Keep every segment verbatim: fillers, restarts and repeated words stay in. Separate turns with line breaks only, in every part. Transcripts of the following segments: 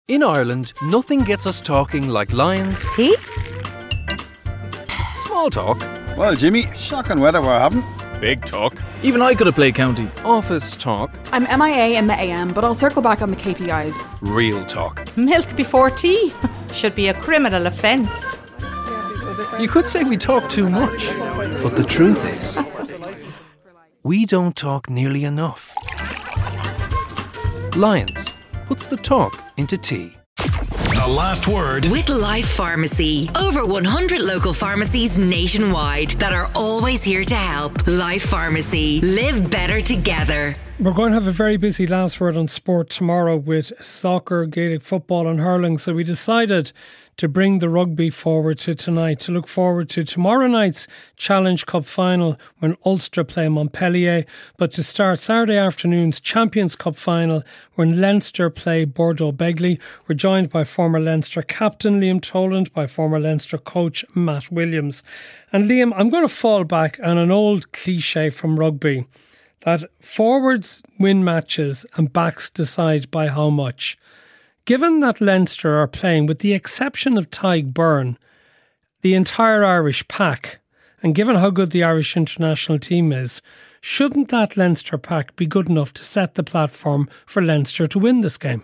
In Ireland, nothing gets us talking like Lions.
Tea?
Small talk.
Well, Jimmy, shocking weather we're having.
Big talk.
Even I could have played county.
Office talk.
I'm M I A in the A M, but I'll circle back on the K P Is.
Real talk.
Milk before tea should be a criminal offence.
You could say we talk too much, but the truth is, we don't talk nearly enough. Lions puts the talk into tea.
The Last Word
with Life Pharmacy. Over one hundred local pharmacies nationwide that are always here to help. Life Pharmacy. Live better together.
We're going to have a very busy Last Word on sport tomorrow with soccer, Gaelic football and hurling. So we decided to bring the rugby forward to tonight, to look forward to tomorrow night's Challenge Cup final when Ulster play Montpellier, but to start Saturday afternoon's Champions Cup final when Leinster play Bordeaux Begley. We're joined by former Leinster captain Liam Toland, by former Leinster coach Matt Williams. And Liam, I'm going to fall back on an old cliche from rugby, that forwards win matches and backs decide by how much. Given that Leinster are playing, with the exception of Tadhg Byrne, the entire Irish pack, and given how good the Irish international team is, shouldn't that Leinster pack be good enough to set the platform for Leinster to win this game?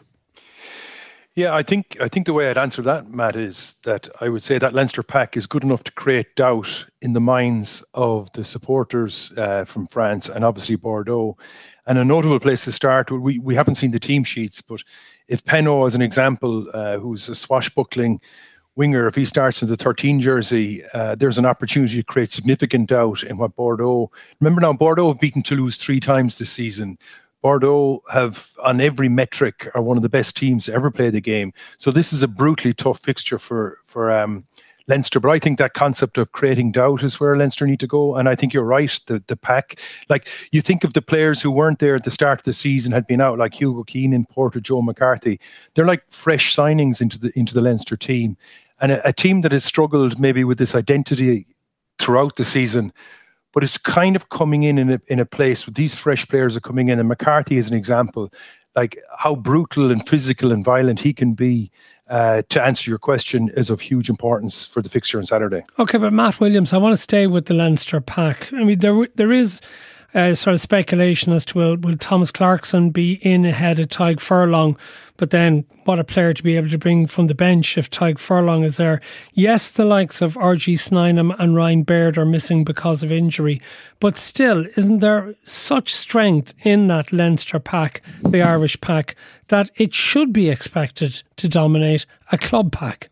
Yeah, I think I think the way I'd answer that, Matt, is that I would say that Leinster pack is good enough to create doubt in the minds of the supporters uh, from France and obviously Bordeaux. And a notable place to start, we, we haven't seen the team sheets, but if Penaud, as an example, uh, who's a swashbuckling winger, if he starts in the thirteen jersey, uh, there's an opportunity to create significant doubt in what Bordeaux... Remember now, Bordeaux have beaten Toulouse three times this season. Bordeaux have, on every metric, are one of the best teams to ever play the game. So this is a brutally tough fixture for for um, Leinster. But I think that concept of creating doubt is where Leinster need to go. And I think you're right, the the pack. Like, you think of the players who weren't there at the start of the season, had been out, like Hugo Keenan, Porter, Joe McCarthy. They're like fresh signings into the into the Leinster team. And a, a team that has struggled maybe with this identity throughout the season, but it's kind of coming in in a, in a place where these fresh players are coming in. And McCarthy is an example, like how brutal and physical and violent he can be. Uh, to answer your question, is of huge importance for the fixture on Saturday.
Okay, but Matt Williams, I want to stay with the Leinster pack. I mean, there there is uh, sort of speculation as to will, will Thomas Clarkson be in ahead of Tadhg Furlong, but then what a player to be able to bring from the bench if Tadhg Furlong is there. Yes, the likes of R G Snynham and Ryan Baird are missing because of injury, but still, isn't there such strength in that Leinster pack, the Irish pack, that it should be expected to dominate a club pack?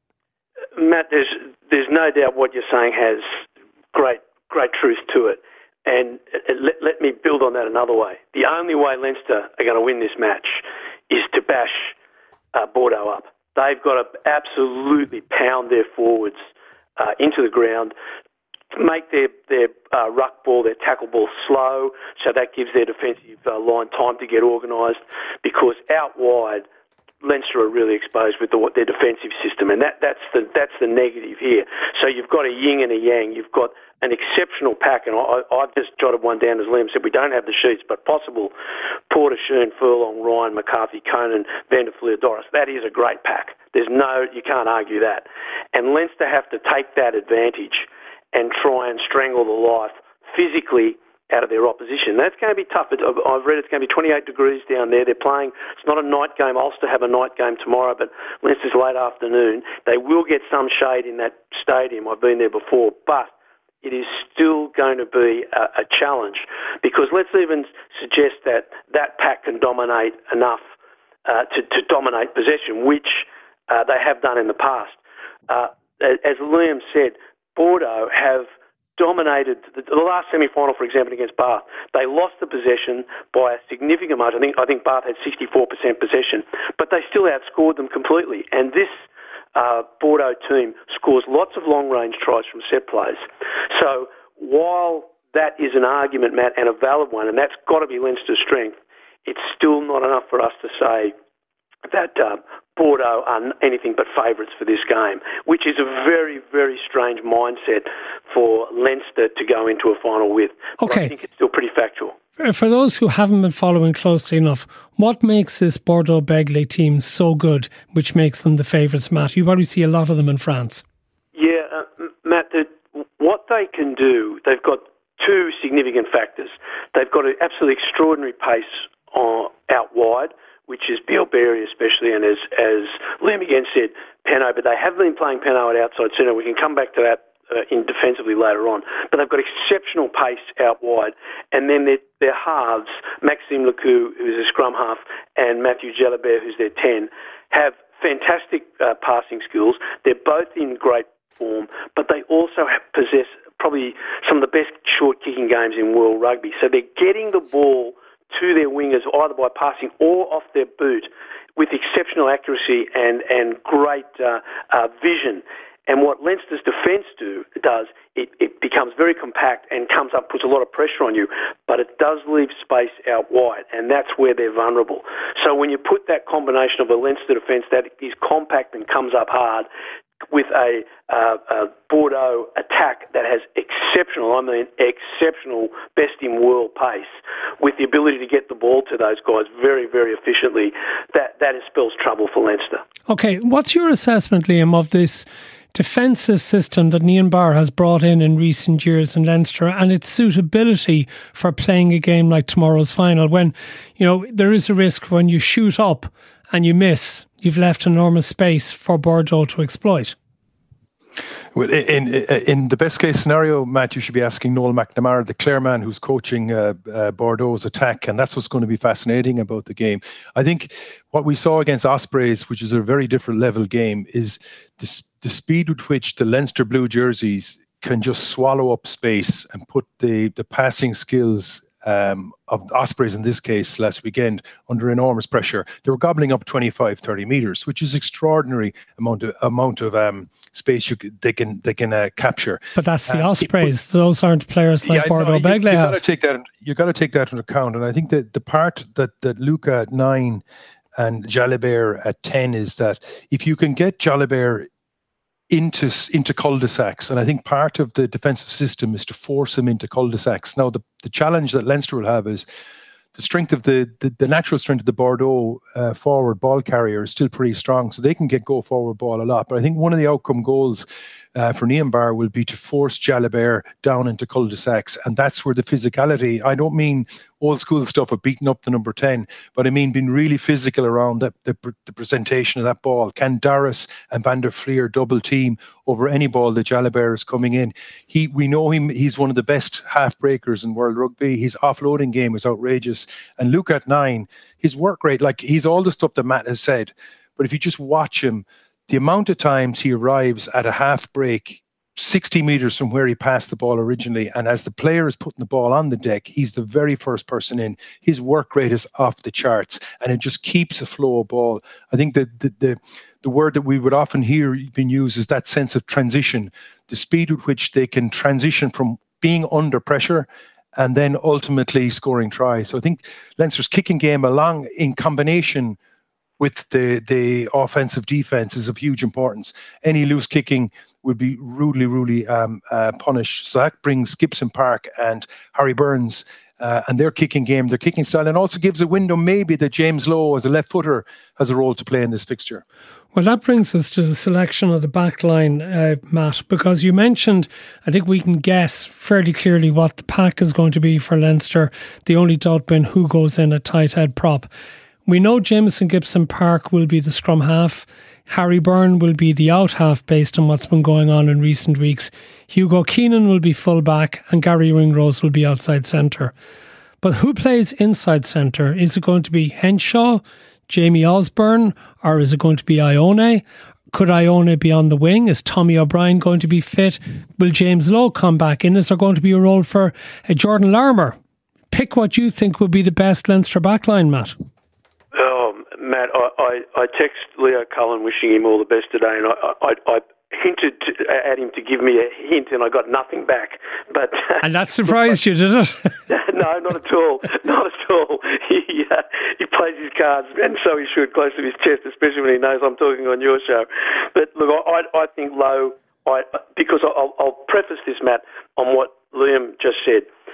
Matt, there's there's no doubt what you're saying has great great truth to it. And let, let me build on that another way. The only way Leinster are going to win this match is to bash uh, Bordeaux up. They've got to absolutely pound their forwards uh, into the ground, make their, their uh, ruck ball, their tackle ball slow, so that gives their defensive uh, line time to get organised, because out wide, Leinster are really exposed with the, their defensive system, and that, that's the that's the negative here. So you've got a yin and a yang. You've got an exceptional pack, and I, I've just jotted one down, as Liam said. We don't have the sheets, but possible Porter, Shearn, Furlong, Ryan, McCarthy, Conan, Van der Fleer, Doris. That is a great pack. There's no, you can't argue that. And Leinster have to take that advantage and try and strangle the life physically out of their opposition. That's going to be tough. I've read it's going to be twenty-eight degrees down there. They're playing, it's not a night game. Ulster have a night game tomorrow, but Leinster's late afternoon. They will get some shade in that stadium. I've been there before, but it is still going to be a, a challenge, because let's even suggest that that pack can dominate enough uh, to, to dominate possession, which uh, they have done in the past. Uh, as Liam said, Bordeaux have dominated the, the last semi-final, for example, against Bath. They lost the possession by a significant margin. I think I think Bath had sixty-four percent possession, but they still outscored them completely. And this uh, Bordeaux team scores lots of long-range tries from set plays. So while that is an argument, Matt, and a valid one, and that's got to be Leinster's strength, it's still not enough for us to say that uh, Bordeaux are anything but favourites for this game, which is a very, very strange mindset for Leinster to go into a final with.
Okay.
But I think it's still pretty factual.
For those who haven't been following closely enough, what makes this Bordeaux-Begley team so good, which makes them the favourites, Matt? You probably see a lot of them in France.
Yeah, uh, Matt, the, what they can do, they've got two significant factors. They've got an absolutely extraordinary pace uh, out wide, which is Bielberry especially, and as, as Liam again said, Penno, but they have been playing Penno at outside centre. We can come back to that Uh, in defensively later on, but they've got exceptional pace out wide, and then their, their halves, Maxime Lecou, who's a scrum half, and Matthew Jalibert, who's their ten, have fantastic uh, passing skills. They're both in great form, but they also have, possess probably some of the best short kicking games in world rugby. So they're getting the ball to their wingers either by passing or off their boot with exceptional accuracy and, and great uh, uh, vision. And what Leinster's defence do does, it, it becomes very compact and comes up, puts a lot of pressure on you, but it does leave space out wide, and that's where they're vulnerable. So when you put that combination of a Leinster defence that is compact and comes up hard with a, uh, a Bordeaux attack that has exceptional, I mean exceptional, best-in-world pace, with the ability to get the ball to those guys very, very efficiently, that, that spells trouble for Leinster.
Okay, what's your assessment, Liam, of this defensive system that Niamh Barr has brought in in recent years in Leinster and its suitability for playing a game like tomorrow's final, when, you know, there is a risk when you shoot up and you miss, you've left enormous space for Bordeaux to exploit?
Well, in, in in the best case scenario, Matt, you should be asking Noel McNamara, the Clare man who's coaching uh, uh, Bordeaux's attack, and that's what's going to be fascinating about the game. I think what we saw against Ospreys, which is a very different level game, is the, the speed with which the Leinster blue jerseys can just swallow up space and put the, the passing skills Um, of Ospreys in this case last weekend under enormous pressure. They were gobbling up twenty-five, thirty metres, which is extraordinary amount of amount of um, space you could, they can they can uh, capture.
But that's the
uh,
Ospreys; it, those aren't players like
yeah,
Bordeaux-Begley.
You, you got to take that. You got to take that into account. And I think that the part that that Luca at nine and Jalibert at ten is that if you can get Jalibert into into cul-de-sacs, and I think part of the defensive system is to force him into cul-de-sacs. Now, the, the challenge that Leinster will have is the strength of the, the, the natural strength of the Bordeaux uh, forward ball carrier is still pretty strong, so they can get go forward ball a lot. But I think one of the outcome goals uh, for Niamh Barr will be to force Jalibert down into cul-de-sacs, and that's where the physicality, I don't mean old school stuff of beating up the number ten, but I mean being really physical around the, the, the presentation of that ball. Can Darras and Van der Fleer double team over any ball that Jalibert is coming in? He, we know him, he's one of the best half breakers in world rugby. His offloading game is outrageous. And Luke at nine, his work rate, like he's all the stuff that Matt has said, but if you just watch him, the amount of times he arrives at a half break sixty metres from where he passed the ball originally, and as the player is putting the ball on the deck, he's the very first person in. His work rate is off the charts, and it just keeps a flow of ball. I think that the, the the word that we would often hear being used is that sense of transition, the speed with which they can transition from being under pressure and then ultimately scoring tries. So I think Leinster's kicking game, along in combination with the, the offensive defence, is of huge importance. Any loose kicking would be rudely, rudely um, uh, punished. So that brings Gibson Park and Harry Burns uh, and their kicking game, their kicking style, and also gives a window maybe that James Lowe, as a left footer, has a role to play in this fixture.
Well, that brings us to the selection of the back line, uh, Matt, because you mentioned, I think we can guess fairly clearly what the pack is going to be for Leinster. The only doubt being who goes in at tight head prop. We know Jamison Gibson Park will be the scrum half. Harry Byrne will be the out half based on what's been going on in recent weeks. Hugo Keenan will be full back and Gary Ringrose will be outside centre. But who plays inside centre? Is it going to be Henshaw, Jamie Osborne, or is it going to be Ione? Could Ione be on the wing? Is Tommy O'Brien going to be fit? Will James Lowe come back in? Is there going to be a role for uh, Jordan Larmour? Pick what you think would be the best Leinster backline, Matt.
Oh, Matt, I, I, I text Leo Cullen wishing him all the best today, and I, I, I hinted to, at him to give me a hint, and I got nothing back. But
and that surprised you, did it?
No, not at all. Not at all. He uh, he plays his cards, and so he should, close to his chest, especially when he knows I'm talking on your show. But look, I, I think Lowe, I, because I'll, I'll preface this, Matt, on what Liam just said.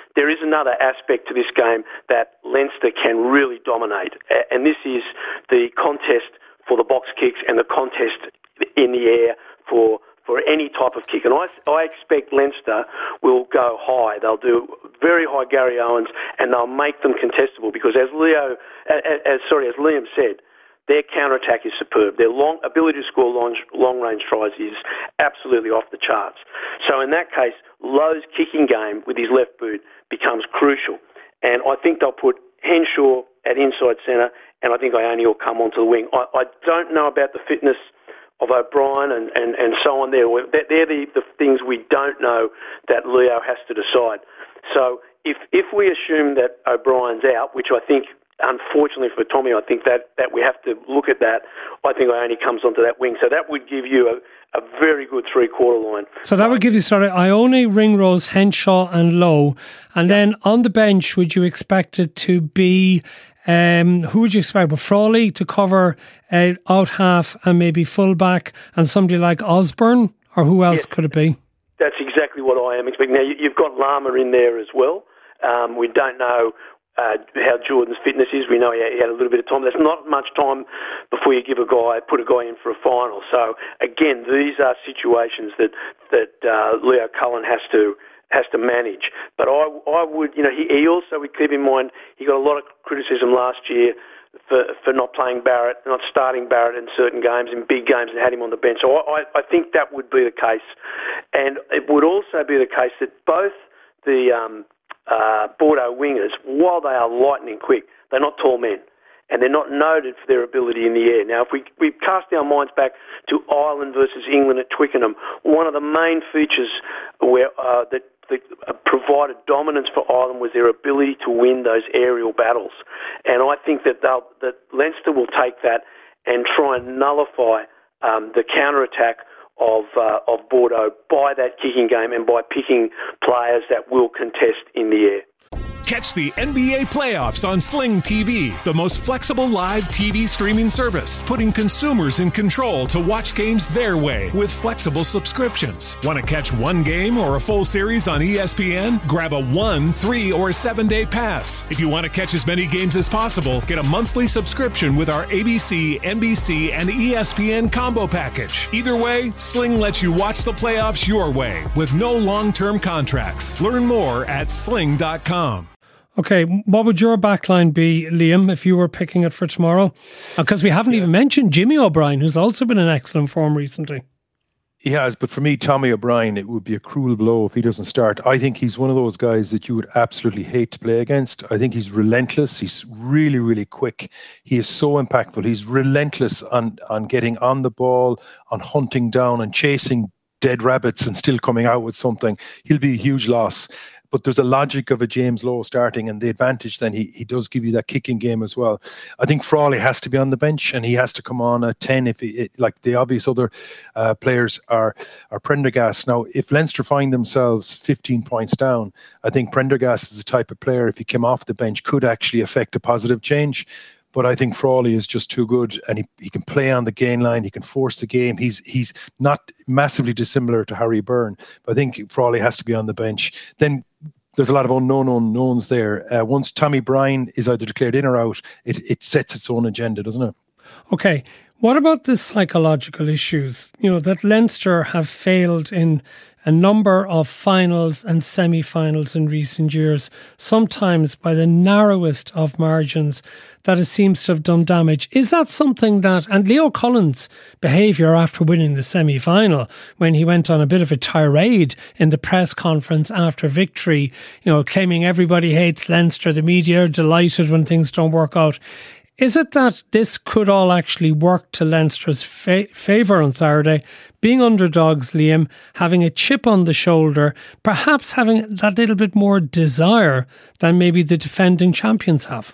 there is another aspect to this game that Leinster can really dominate, and this is the contest for the box kicks and the contest in the air for for any type of kick. And I, I expect Leinster will go high. They'll do very high Gary Owens, and they'll make them contestable because, as Leo, as, as sorry, as Liam said, their counter-attack is superb. Their long ability to score long, long-range tries is absolutely off the charts. So in that case, Lowe's kicking game with his left boot becomes crucial. And I think they'll put Henshaw at inside centre, and I think Ione will come onto the wing. I, I don't know about the fitness of O'Brien and, and, and so on there. They're the, the things we don't know that Leo has to decide. So if if we assume that O'Brien's out, which I think, unfortunately for Tommy, I think that, that we have to look at that, I think Ione comes onto that wing. So that would give you a, a very good three-quarter line.
So that would give you sort of Ione, Ringrose, Henshaw and Lowe. And yeah. Then on the bench, would you expect it to be... Um, who would you expect? With Frawley to cover uh, out half and maybe full back, and somebody like Osborne, or who else yeah, could it be?
That's exactly what I am expecting. Now, you've got Lama in there as well. Um, we don't know uh, how Jordan's fitness is. We know he had a little bit of time. There's not much time before you give a guy, put a guy in for a final. So, again, these are situations that, that uh, Leo Cullen has to has to manage. But I, I would, you know, he, he also would keep in mind, he got a lot of criticism last year for, for not playing Barrett, not starting Barrett in certain games, in big games, and had him on the bench. So I, I think that would be the case. And it would also be the case that both the um, uh, Bordeaux wingers, while they are lightning quick, they're not tall men. And they're not noted for their ability in the air. Now, if we, we cast our minds back to Ireland versus England at Twickenham, one of the main features where uh, that, that provided dominance for Ireland was their ability to win those aerial battles. And I think that they'll, that Leinster will take that and try and nullify um, the counter-attack of uh, of Bordeaux by that kicking game and by picking players that will contest in the air.
Catch the N B A playoffs on Sling T V, the most flexible live T V streaming service, putting consumers in control to watch games their way with flexible subscriptions. Want to catch one game or a full series on E S P N? Grab a one, three, or seven-day pass. If you want to catch as many games as possible, get a monthly subscription with our A B C, N B C, and E S P N combo package. Either way, Sling lets you watch the playoffs your way with no long-term contracts. Learn more at sling dot com.
Okay, what would your backline be, Liam, if you were picking it for tomorrow? Because we haven't yeah. even mentioned Jimmy O'Brien, who's also been in excellent form recently.
He has, but for me, Tommy O'Brien, it would be a cruel blow if he doesn't start. I think he's one of those guys that you would absolutely hate to play against. I think he's relentless. He's really, really quick. He is so impactful. He's relentless on, on getting on the ball, on hunting down and chasing dead rabbits and still coming out with something. He'll be a huge loss. But there's a logic of a James Lowe starting, and the advantage then he, he does give you that kicking game as well. I think Frawley has to be on the bench, and he has to come on at ten if he, it, like the obvious other uh, players are are Prendergast. Now, if Leinster find themselves fifteen points down, I think Prendergast is the type of player, if he came off the bench, could actually affect a positive change. But I think Frawley is just too good, and he, he can play on the gain line. He can force the game. He's he's not massively dissimilar to Harry Byrne. But I think Frawley has to be on the bench. Then there's a lot of unknown unknowns there. Uh, once Tommy Bryan is either declared in or out, it, it sets its own agenda, doesn't it?
Okay. What about the psychological issues? You know, that Leinster have failed in a number of finals and semi-finals in recent years, sometimes by the narrowest of margins, that it seems to have done damage. Is that something that, and Leo Cullen's behaviour after winning the semi-final, when he went on a bit of a tirade in the press conference after victory, you know, claiming everybody hates Leinster, the media are delighted when things don't work out. Is it that this could all actually work to Leinster's fa- favour on Saturday, being underdogs, Liam, having a chip on the shoulder, perhaps having that little bit more desire than maybe the defending champions have?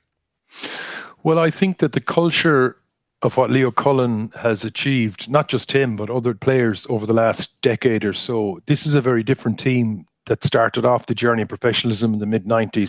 Well, I think that the culture of what Leo Cullen has achieved, not just him, but other players over the last decade or so, this is a very different team that started off the journey of professionalism in the mid nineties.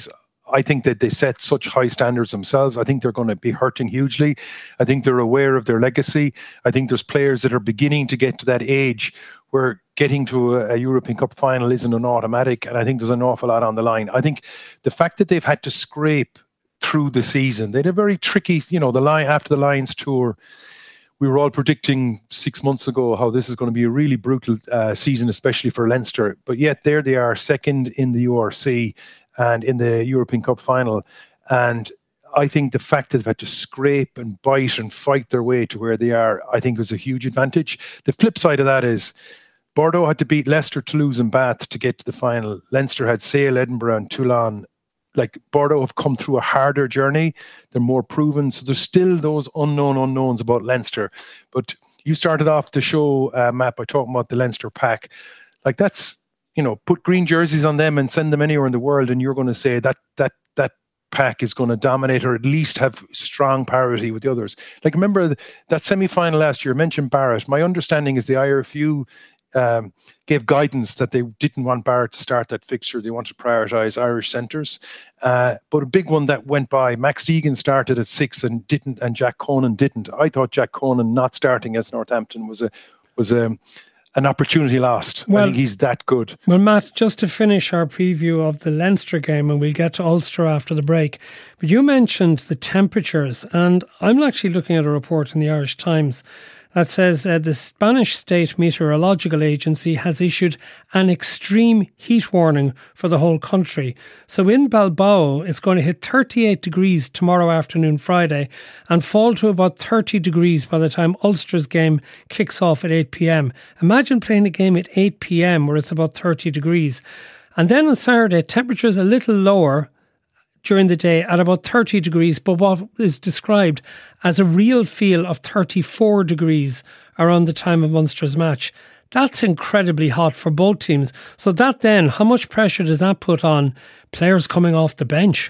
I think that they set such high standards themselves. I think they're going to be hurting hugely. I think they're aware of their legacy. I think there's players that are beginning to get to that age where getting to a, a European Cup final isn't an automatic, and I think there's an awful lot on the line. I think the fact that they've had to scrape through the season, they had a very tricky, you know, the line after the Lions tour, we were all predicting six months ago how this is going to be a really brutal uh, season, especially for Leinster. But yet there they are, second in the U R C and in the European Cup final. And I think the fact that they've had to scrape and bite and fight their way to where they are, I think was a huge advantage. The flip side of that is Bordeaux had to beat Leicester, Toulouse and Bath to get to the final. Leinster had Sale, Edinburgh and Toulon. Like Bordeaux have come through a harder journey. They're more proven. So there's still those unknown unknowns about Leinster. But you started off the show, uh, Matt, by talking about the Leinster pack. Like that's, you know, put green jerseys on them and send them anywhere in the world, and you're going to say that that that pack is going to dominate or at least have strong parity with the others. Like remember that semi-final last year, I mentioned Barrett. My understanding is the I R F U um, gave guidance that they didn't want Barrett to start that fixture. They wanted to prioritise Irish centres. Uh, but a big one that went by, Max Deegan started at six and didn't, and Jack Conan didn't. I thought Jack Conan not starting as Northampton was a was a an opportunity lost. Well, I think he's that good.
Well, Matt, just to finish our preview of the Leinster game, and we'll get to Ulster after the break, but you mentioned the temperatures, and I'm actually looking at a report in the Irish Times that says uh, the Spanish State Meteorological Agency has issued an extreme heat warning for the whole country. So in Bilbao, it's going to hit thirty-eight degrees tomorrow afternoon, Friday, and fall to about thirty degrees by the time Ulster's game kicks off at eight p.m. Imagine playing a game at eight p.m. where it's about thirty degrees. And then on Saturday, temperatures a little lower during the day at about thirty degrees, but what is described as a real feel of thirty-four degrees around the time of Munster's match. That's incredibly hot for both teams. So that then, how much pressure does that put on players coming off the bench?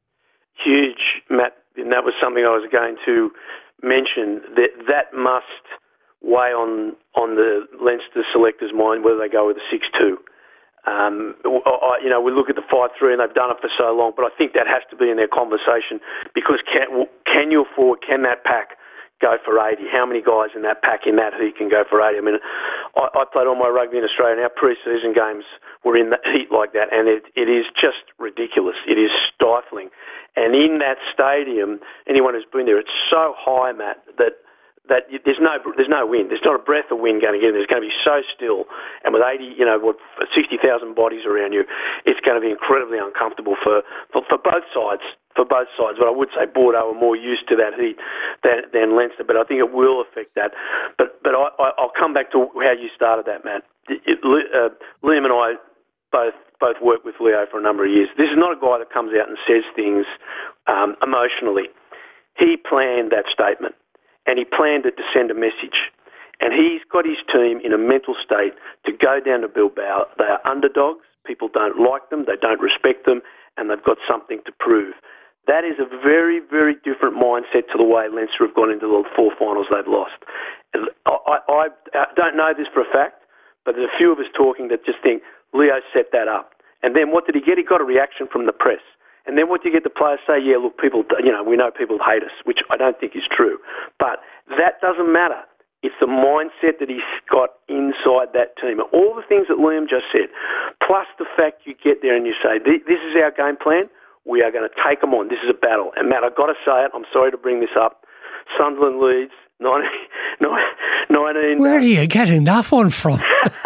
Huge, Matt. And that was something I was going to mention. That that must weigh on, on the Leinster selectors' mind whether they go with a six two. Um, I, you know, we look at the five three and they've done it for so long, but I think that has to be in their conversation because can, can you afford, can that pack go for eighty? How many guys in that pack in that heat can go for eighty? I mean, I, I played all my rugby in Australia and our pre-season games were in the heat like that, and it, it is just ridiculous. It is stifling. And in that stadium, anyone who's been there, it's so high, Matt, that that there's no there's no wind. There's not a breath of wind going to get in. It's going to be so still. And with eighty, you know, what, sixty thousand bodies around you, it's going to be incredibly uncomfortable for, for, for both sides. For both sides. But I would say Bordeaux are more used to that heat than, than Leinster. But I think it will affect that. But but I, I, I'll come back to how you started that, Matt. It, it, uh, Liam and I both both worked with Leo for a number of years. This is not a guy that comes out and says things um, emotionally. He planned that statement. And he planned it to send a message. And he's got his team in a mental state to go down to Bilbao. They are underdogs. People don't like them. They don't respect them. And they've got something to prove. That is a very, very different mindset to the way Leinster have gone into the four finals they've lost. I, I, I don't know this for a fact, but there's a few of us talking that just think Leo set that up. And then what did he get? He got a reaction from the press. And then what do you get the players say? Yeah, look, people, you know, we know people hate us, which I don't think is true. But that doesn't matter. It's the mindset that he's got inside that team. All the things that Liam just said, plus the fact you get there and you say, this is our game plan. We are going to take them on. This is a battle. And, Matt, I've got to say it. I'm sorry to bring this up. Sunderland Leeds, nineteen... nineteen
Where are you getting that one from?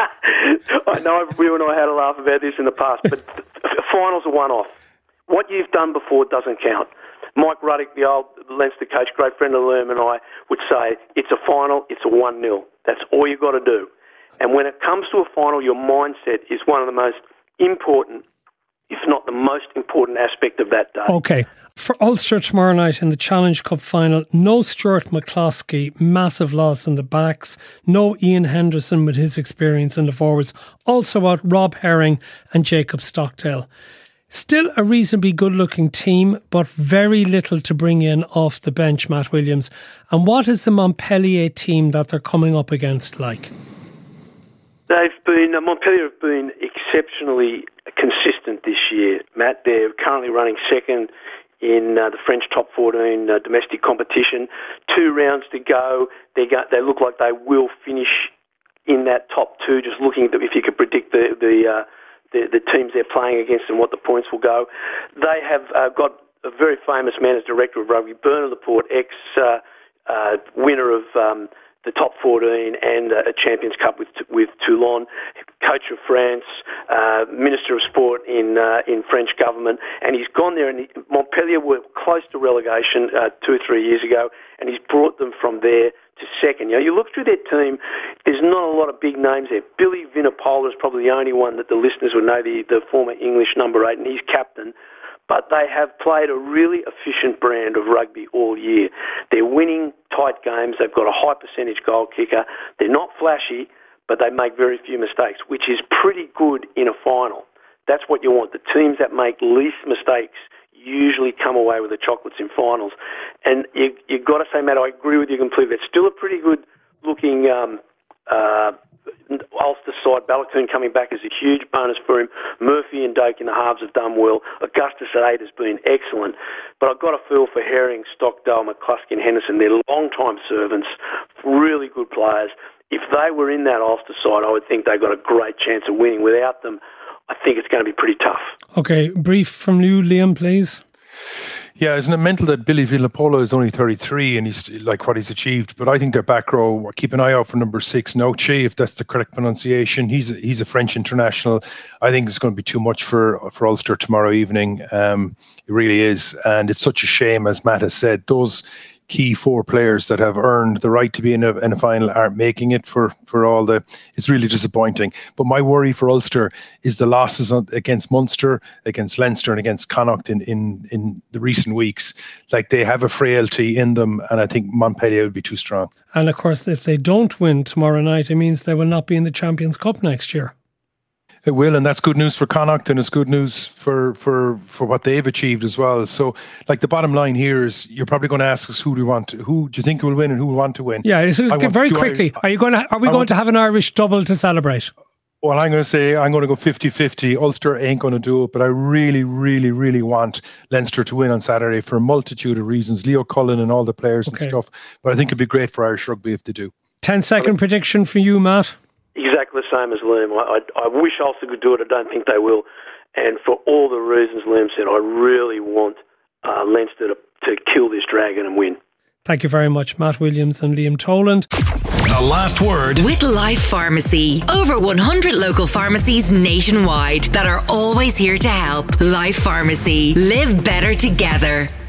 I know you and I had a laugh about this in the past, but finals are one-off. What you've done before doesn't count. Mike Ruddock, the old Leinster coach, great friend of Liam and I, would say, it's a final, it's a one nil. That's all you've got to do. And when it comes to a final, your mindset is one of the most important, if not the most important aspect of that day.
Okay. For Ulster tomorrow night in the Challenge Cup final, no Stuart McCloskey, massive loss in the backs. No Ian Henderson with his experience in the forwards. Also out Rob Herring and Jacob Stockdale. Still a reasonably good-looking team, but very little to bring in off the bench, Matt Williams. And what is the Montpellier team that they're coming up against like?
They've been, uh, Montpellier have been exceptionally consistent this year, Matt. They're currently running second in uh, the French top fourteen uh, domestic competition. Two rounds to go. They go, They look like they will finish in that top two, just looking at the, if you could predict the the, uh, the the teams they're playing against and what the points will go. They have uh, got a very famous man as director of rugby, Bernard Laporte, ex uh, uh, winner of um, the top fourteen and a Champions Cup with with Toulon, coach of France, uh, Minister of Sport in uh, in French government, and he's gone there. And he, Montpellier were close to relegation uh, two or three years ago, and he's brought them from there to second. You know, you look through their team, there's not a lot of big names there. Billy Vunipola is probably the only one that the listeners would know, the, the former English number eight, and he's captain. But they have played a really efficient brand of rugby all year. They're winning tight games. They've got a high percentage goal kicker. They're not flashy, but they make very few mistakes, which is pretty good in a final. That's what you want. The teams that make least mistakes usually come away with the chocolates in finals. And you, you've got to say, Matt, I agree with you completely. It's still a pretty good-looking um, uh, Ulster side. Balakoon coming back is a huge bonus for him. Murphy and Doak in the halves have done well. Augustus at eight has been excellent. But I've got a feel for Herring, Stockdale, McCluskey and Henderson. They're long-time servants, really good players. If they were in that Ulster side, I would think they've got a great chance of winning. Without them, I think it's going to be pretty tough.
Okay, brief from you, Liam, please.
Yeah, isn't it mental that Billy Vunipola is only thirty-three and he's like what he's achieved? But I think their back row, keep an eye out for number six, Noche, if that's the correct pronunciation. He's a, he's a French international. I think it's going to be too much for, for Ulster tomorrow evening. Um, it really is. And it's such a shame, as Matt has said, those key four players that have earned the right to be in a, in a final aren't making it for, for all the... It's really disappointing. But my worry for Ulster is the losses on, against Munster, against Leinster and against Connacht in, in, in the recent weeks. Like, they have a frailty in them, and I think Montpellier would be too strong.
And of course, if they don't win tomorrow night, it means they will not be in the Champions Cup next year.
It will, and that's good news for Connacht, and it's good news for, for, for what they've achieved as well. So, like, the bottom line here is, you're probably going to ask us who do you want to, who do you think will win and who will want to win?
Yeah, so very quickly, Irish, are you going to are we I going to have an Irish double to celebrate?
Well, I'm going to say I'm going to go fifty-fifty. Ulster ain't going to do it, but I really, really, really want Leinster to win on Saturday for a multitude of reasons. Leo Cullen and all the players okay. and stuff. But I think it'd be great for Irish rugby if they do. ten second prediction for you, Matt.
Exactly the same as Liam. I, I, I wish Ulster could do it. I don't think they will. And for all the reasons Liam said, I really want uh, Leinster to, to kill this dragon and win.
Thank you very much, Matt Williams and Liam Toland.
The last word
with Life Pharmacy. Over one hundred local pharmacies nationwide that are always here to help. Life Pharmacy. Live better together.